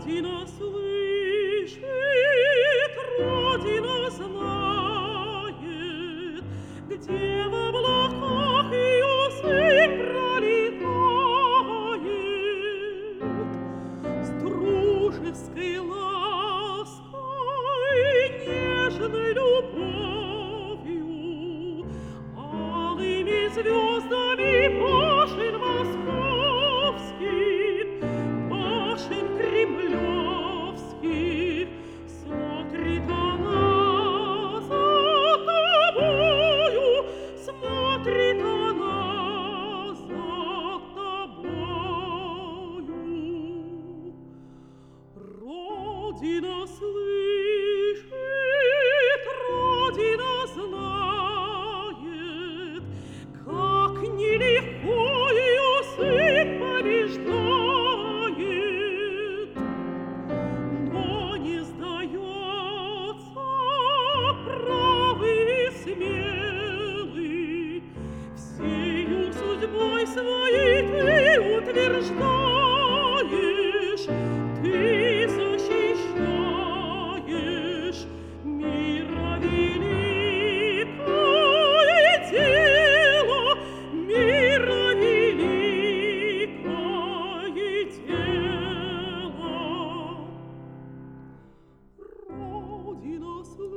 Родина слышит, Родина знает, где в облаках ее сын пролетает. С дружеской лаской, нежной любовью, алыми звездами башен московских, башен кремлевских смотрит она за тобою, смотрит она за тобою. Родина слышит, Родина знает, как нелегко ее сын побеждает, но не сдается правый и смелый, всею судьбой своей ты утверждаешь, ты защищаешь мира великое дело, мира великое дело. Родина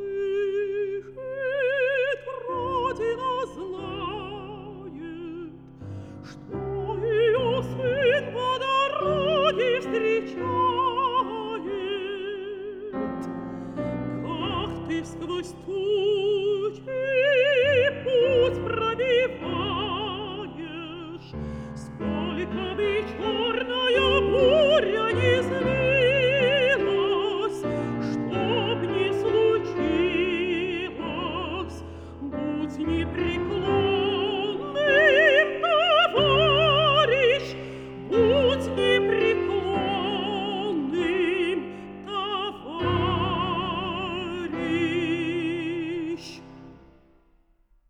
слышит, Родина знает, что ее сын по дороге встречает. Как ты сквозь тучи путь пробиваешь, сколько мечов